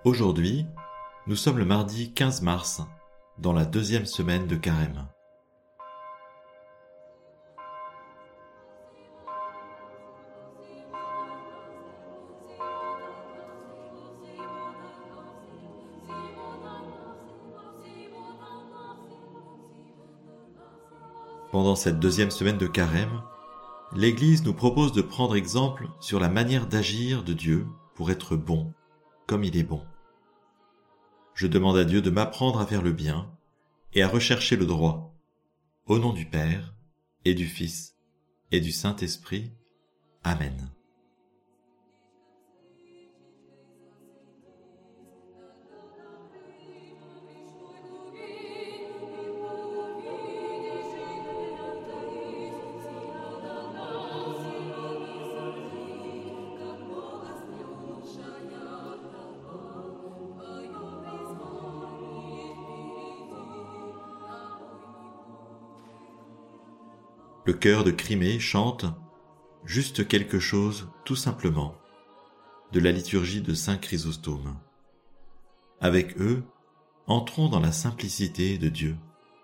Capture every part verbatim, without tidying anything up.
Aujourd'hui, nous sommes le mardi quinze mars, dans la deuxième semaine de Carême. Pendant cette deuxième semaine de Carême, l'Église nous propose de prendre exemple sur la manière d'agir de Dieu pour être bon, comme il est bon. Je demande à Dieu de m'apprendre à faire le bien et à rechercher le droit, au nom du Père et du Fils et du Saint-Esprit. Amen. Le chœur de Crimée chante « Juste quelque chose, tout simplement » de la liturgie de Saint Chrysostome. Avec eux, entrons dans la simplicité de Dieu.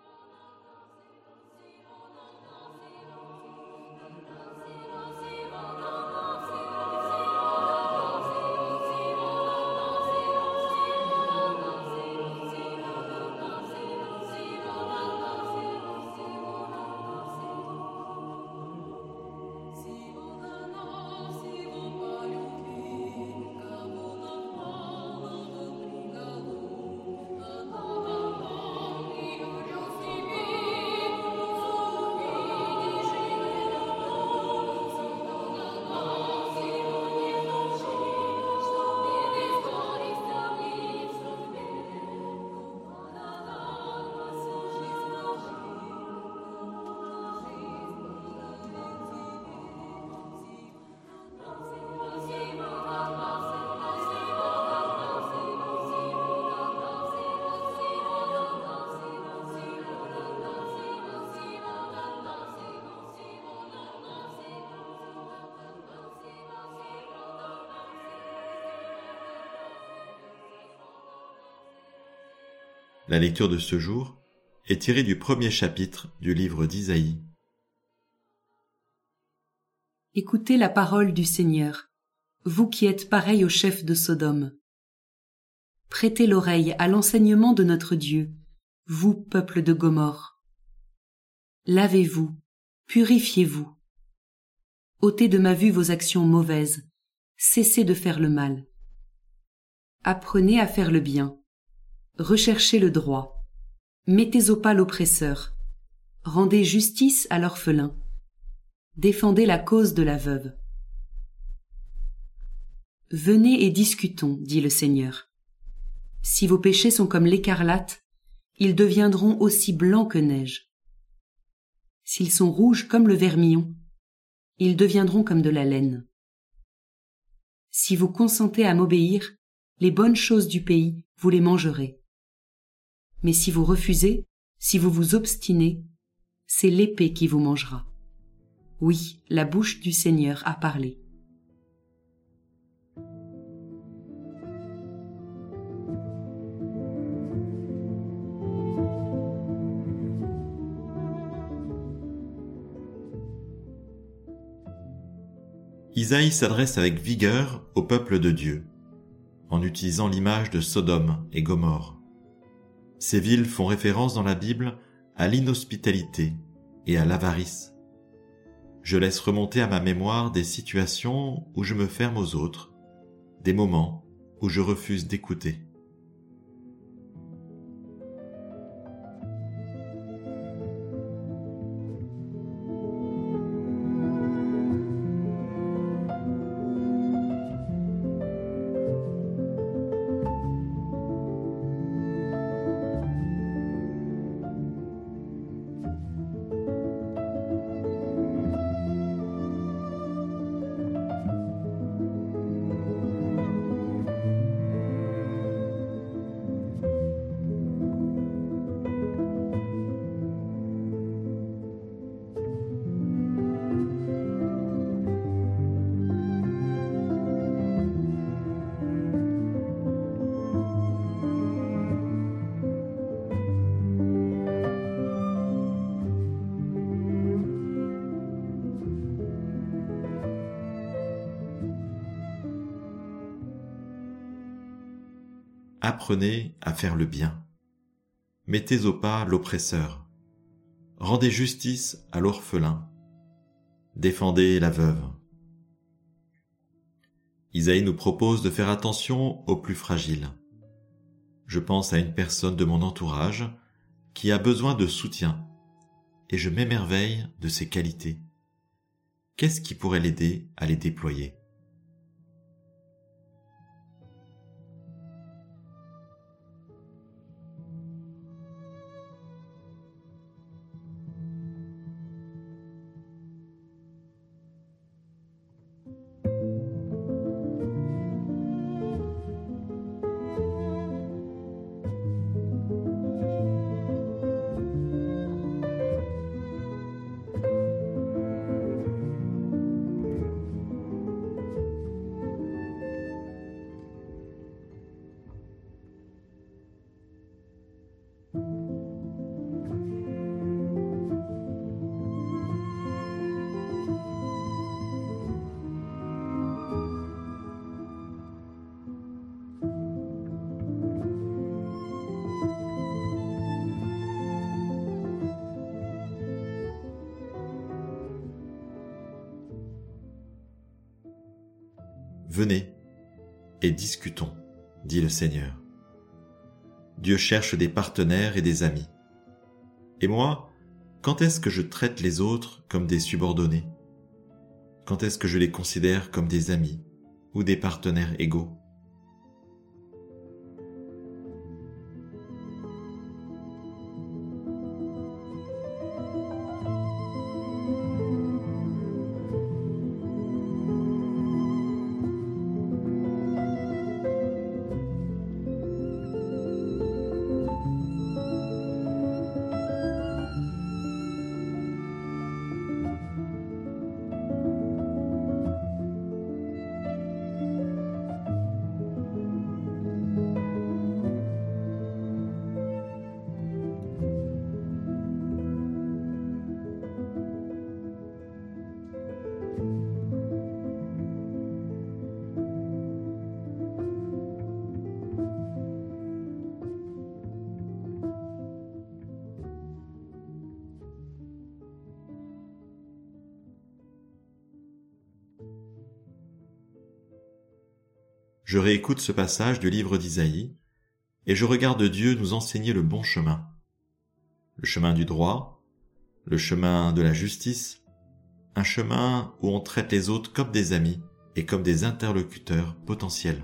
La lecture de ce jour est tirée du premier chapitre du livre d'Isaïe. Écoutez la parole du Seigneur, vous qui êtes pareils au chef de Sodome. Prêtez l'oreille à l'enseignement de notre Dieu, vous, peuple de Gomorrhe. Lavez-vous, purifiez-vous. Ôtez de ma vue vos actions mauvaises, cessez de faire le mal. Apprenez à faire le bien. Recherchez le droit, mettez au pas l'oppresseur, rendez justice à l'orphelin, défendez la cause de la veuve. Venez et discutons, dit le Seigneur. Si vos péchés sont comme l'écarlate, ils deviendront aussi blancs que neige. S'ils sont rouges comme le vermillon, ils deviendront comme de la laine. Si vous consentez à m'obéir, les bonnes choses du pays, vous les mangerez. Mais si vous refusez, si vous vous obstinez, c'est l'épée qui vous mangera. Oui, la bouche du Seigneur a parlé. Isaïe s'adresse avec vigueur au peuple de Dieu, en utilisant l'image de Sodome et Gomorrhe. Ces villes font référence dans la Bible à l'inhospitalité et à l'avarice. Je laisse remonter à ma mémoire des situations où je me ferme aux autres, des moments où je refuse d'écouter. apprenez à faire le bien. Mettez au pas l'oppresseur. Rendez justice à l'orphelin. Défendez la veuve. Isaïe nous propose de faire attention aux plus fragiles. Je pense à une personne de mon entourage qui a besoin de soutien et je m'émerveille de ses qualités. Qu'est-ce qui pourrait l'aider à les déployer ? Venez et discutons, dit le Seigneur. Dieu cherche des partenaires et des amis. Et moi, quand est-ce que je traite les autres comme des subordonnés ? Quand est-ce que je les considère comme des amis ou des partenaires égaux ? Je réécoute ce passage du livre d'Isaïe et je regarde Dieu nous enseigner le bon chemin. Le chemin du droit, le chemin de la justice, un chemin où on traite les autres comme des amis et comme des interlocuteurs potentiels.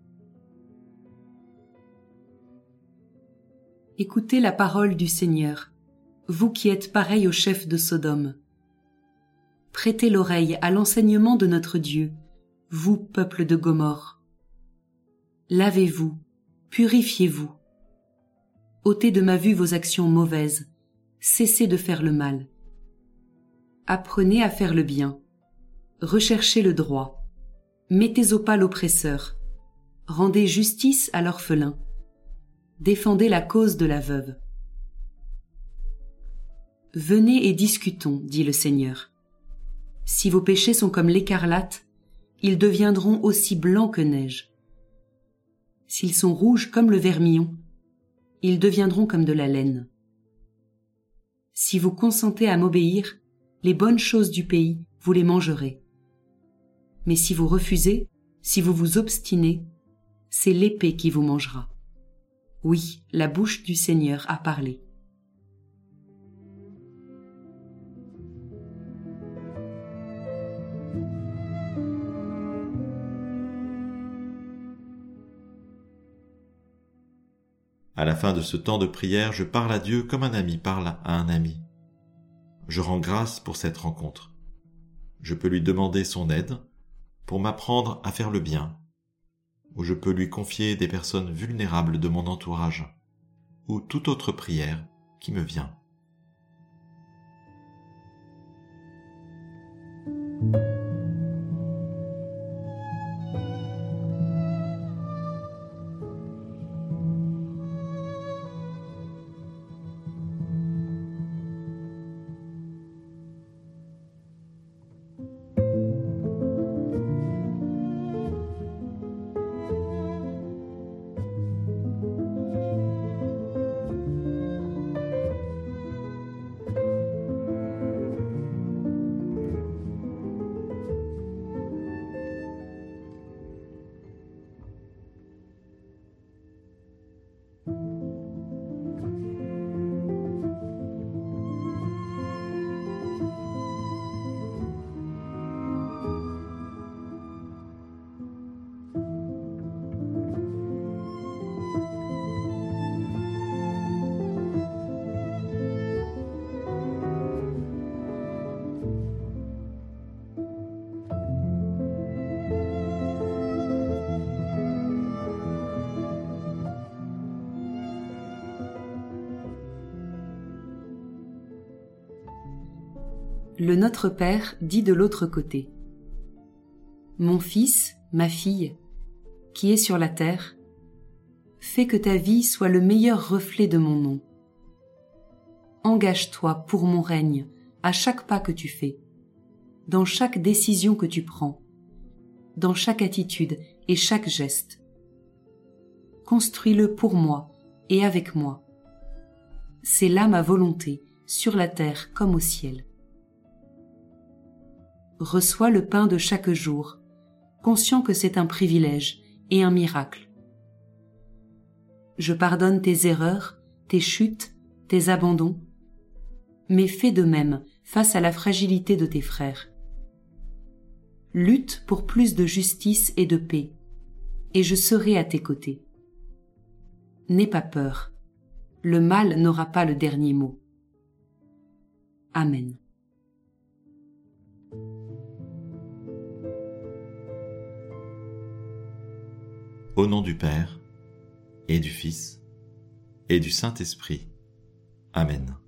Écoutez la parole du Seigneur, vous qui êtes pareils au chef de Sodome. Prêtez l'oreille à l'enseignement de notre Dieu, vous, peuple de Gomorrhe. Lavez-vous, purifiez-vous. Ôtez de ma vue vos actions mauvaises, cessez de faire le mal. Apprenez à faire le bien, recherchez le droit, mettez au pas l'oppresseur, rendez justice à l'orphelin, défendez la cause de la veuve. Venez et discutons, dit le Seigneur. Si vos péchés sont comme l'écarlate, ils deviendront aussi blancs que neige. S'ils sont rouges comme le vermillon, ils deviendront comme de la laine. Si vous consentez à m'obéir, les bonnes choses du pays, vous les mangerez. Mais si vous refusez, si vous vous obstinez, c'est l'épée qui vous mangera. Oui, la bouche du Seigneur a parlé. À la fin de ce temps de prière, je parle à Dieu comme un ami parle à un ami. Je rends grâce pour cette rencontre. Je peux lui demander son aide pour m'apprendre à faire le bien, ou je peux lui confier des personnes vulnérables de mon entourage, ou toute autre prière qui me vient. Le Notre Père dit de l'autre côté. Mon fils, ma fille, qui est sur la terre, fais que ta vie soit le meilleur reflet de mon nom. Engage-toi pour mon règne à chaque pas que tu fais, dans chaque décision que tu prends, dans chaque attitude et chaque geste. Construis-le pour moi et avec moi. C'est là ma volonté, sur la terre comme au ciel. Reçois le pain de chaque jour, conscient que c'est un privilège et un miracle. Je pardonne tes erreurs, tes chutes, tes abandons, mais fais de même face à la fragilité de tes frères. Lutte pour plus de justice et de paix, et je serai à tes côtés. N'aie pas peur, le mal n'aura pas le dernier mot. Amen. Au nom du Père, et du Fils, et du Saint-Esprit. Amen.